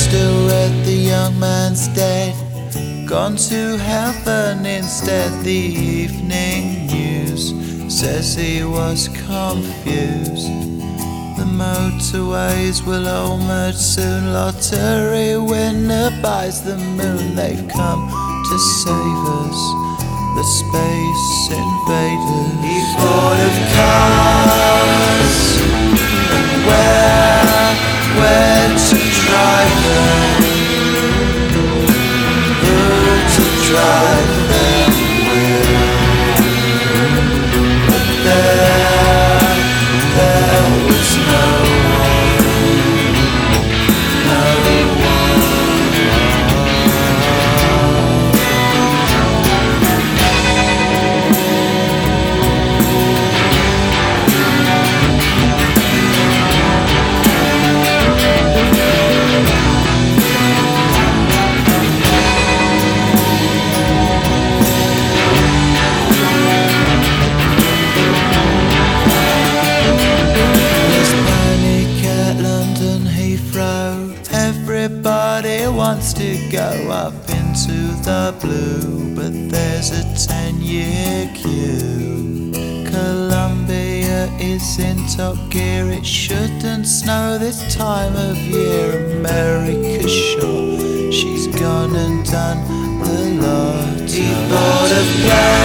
still read the young man's dead, gone to heaven instead. The evening news says he was confused. The motorways will all merge soon. Lottery winner buys the moon. They've come to save us, the space invaders. He thought of cars and where to drive them, who to drive them with. But there was no one, no one. Everybody wants to go up into the blue, but there's a 10-year queue. Columbia is in top gear. It shouldn't snow this time of year. America's sure she's gone and done the lot. He bought a plane